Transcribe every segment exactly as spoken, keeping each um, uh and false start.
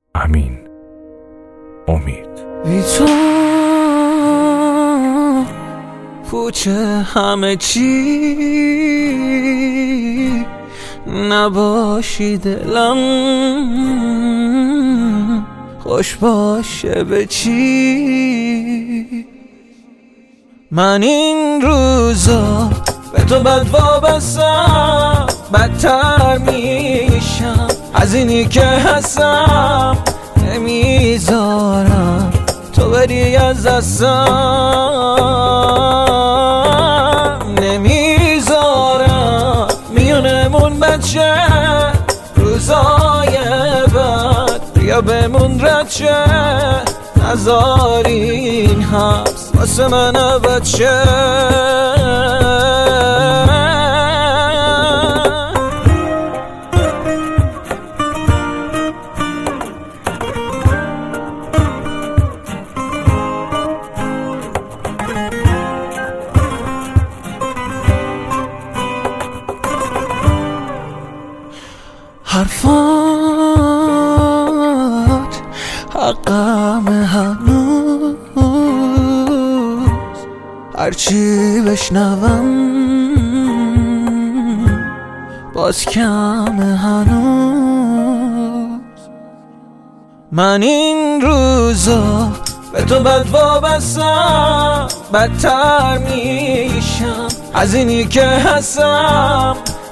امین امید. بی تو پوچه همه چی، نباشی دلم خوش باشه به چی. من این روزا به تو بد وابستم، بدتر میشم از اینی که هستم. نمیذارم تو بری از دستم، نمیذارم میونمون بچه روزای بد بیا بمون رچه. نذار این حبس واسه من بچه. حرفات حقم هنوز، هرچی بشنوم باز کم هنوز. من این روزا به تو بد وابستم، بدتر میشم از اینی که هستم.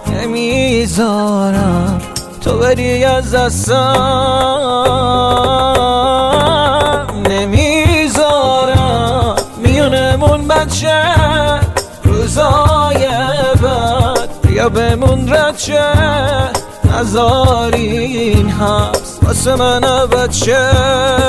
نمیذارم تو بری از دستم، نمیذارم میونمون بچه روزای بد بیا بمون رچه. نذار این حبس واسه من بچه.